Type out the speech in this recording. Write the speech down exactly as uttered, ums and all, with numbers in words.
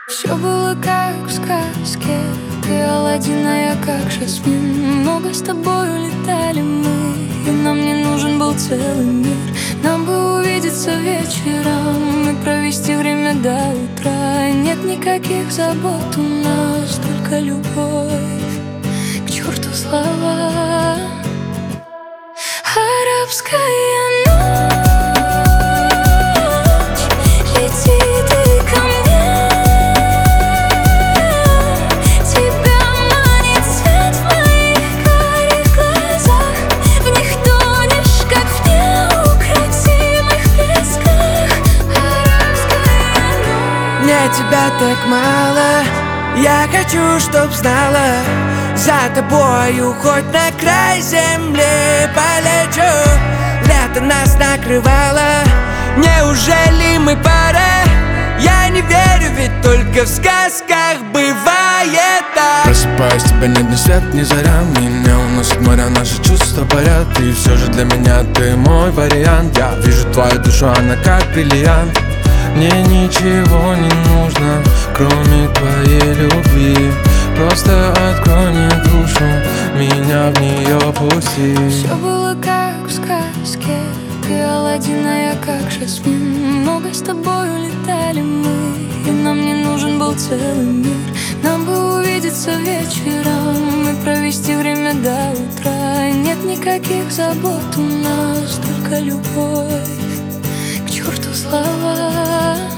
Все было как в сказке. Ты Аладдин, а я как Жасмин. Много с тобою летали мы, и нам не нужен был целый мир. Нам бы увидеться вечером и провести время до утра. Нет никаких забот у нас, только любовь. К черту слова. Арабская ночь, лети ты ко мне. Тебя манит свет в моих карих глазах. В них тонешь, как в неукротимых песках. Арабская ночь. Мне тебя так мало, я хочу, чтоб знала. За тобою хоть на край земли полечу. Лето нас накрывало, неужели мы пара? Я не верю, ведь только в сказках бывает так. Просыпаюсь, тебя нет ни свет, ни заря. Меня уносит моря, наши чувства парят. И все же для меня ты мой вариант. Я вижу твою душу, она как бриллиант. Мне ничего не нужно, кроме твоей любви. Просто открой мне душу, меня в нее пусти. Все было как в сказке. Ты Аладдин, а я как Жасмин. Много с тобою летали мы, и нам не нужен был целый мир. Нам бы увидеться вечером и провести время до утра. Нет никаких забот у нас, только любовь. К черту слова.